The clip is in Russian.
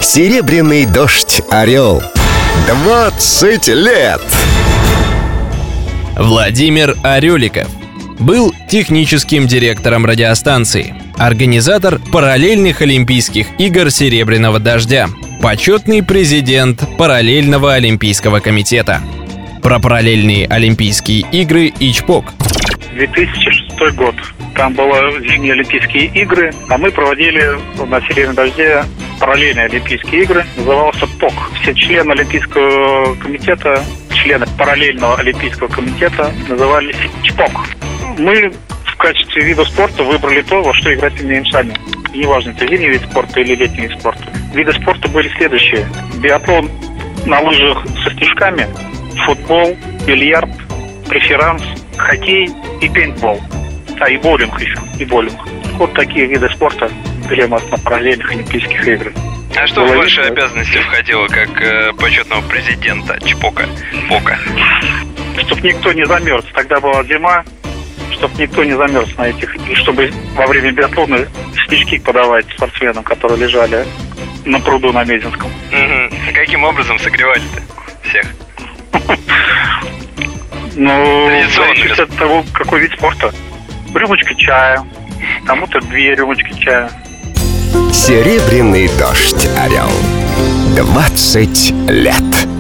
Серебряный дождь «Орел». 20 лет! Владимир Ореликов был техническим директором радиостанции, организатор параллельных Олимпийских игр «Серебряного дождя», почетный президент параллельного Олимпийского комитета. Про параллельные Олимпийские игры и ЧПОК. 2006 год. Там были зимние Олимпийские игры, а мы проводили на «Серебряном дожде» параллельные Олимпийские игры. Назывался ПОК. Все члены Олимпийского комитета, члены параллельного Олимпийского комитета назывались ЧПОК. Мы в качестве вида спорта выбрали то, во что играть умеем сами. И неважно, это зимний вид спорта или летний вид спорта. Виды спорта были следующие. Биатлон на лыжах со снежками, футбол, бильярд, преферанс, хоккей и пейнтбол. И боулинг еще, и боулинг. Вот такие виды спорта были у нас на параллельных Олимпийских играх. А что в ваши обязанности входило как почетного президента ЧПОКа, ПОКа? Чтобы никто не замерз. Тогда была зима, чтобы никто не замерз на этих. И чтобы во время биатлона снежки подавать спортсменам, которые лежали на пруду на Мезенском. Каким образом согревали-то всех? Зависит от того, какой вид спорта. Рюмочка чая, кому-то 2 рюмочки чая. Серебряный дождь «Орел». 20 лет.